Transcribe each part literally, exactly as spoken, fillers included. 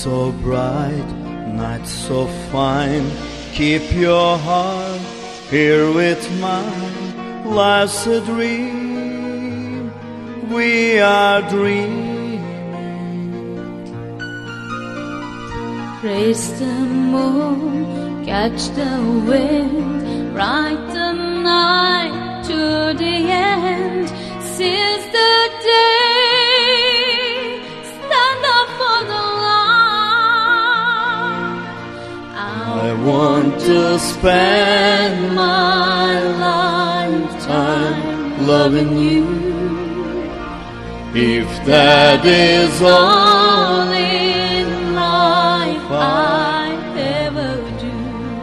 so bright, night so fine. Keep your heart here with mine. Life's a dream, we are dreaming. Praise the moon, catch the wind, ride the night to the end. Seize the day, stand up for the light. I want to spend my lifetime loving you. If that is all in life I ever do.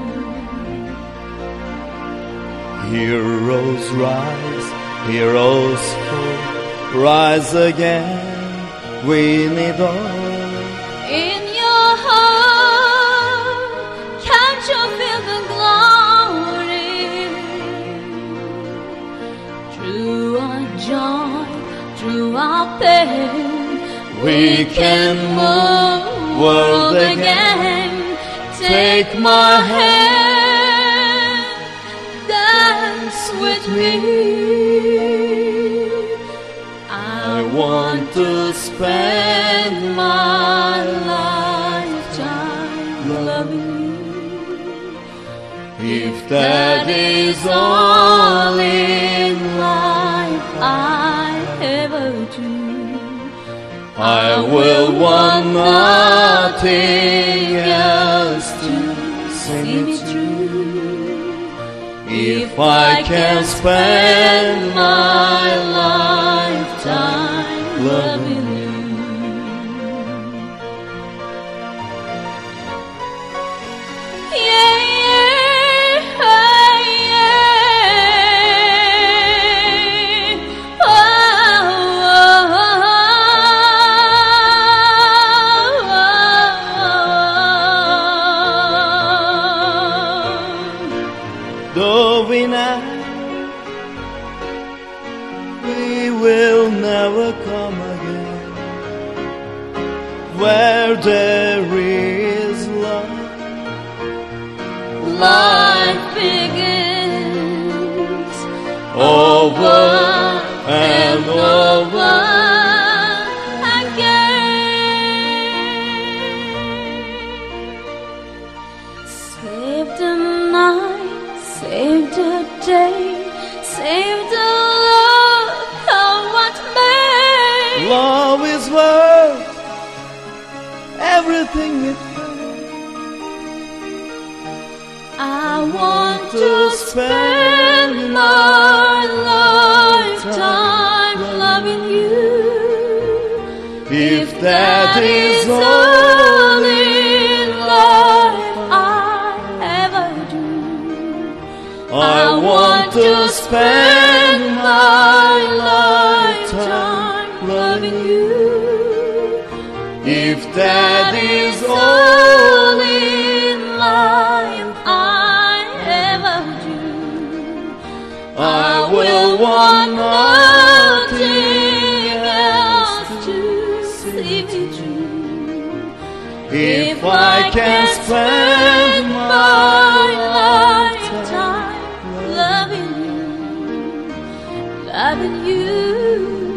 Heroes rise, heroes fall, rise again, we need all. In your heart, can't you feel the glory? Through our joy, through our pain, We can move world again. Take my hand, dance with me. I want to spend my lifetime loving you. If that is all in Life I ever do, I will want nothing else to see me through. If I can spend my lifetime loving you. Yeah, yeah, yeah. Oh, Though we know we will never come again, where there is love, life begins over and over again. Save the night, save the day, save the love, come what may. Love is worth everything it has. I want to spend my lifetime loving you. If that is all in life I ever do, I want to spend my lifetime loving you. If that is all in life I ever do, I will want nothing else to see me through. If I can spend my lifetime loving you, loving you.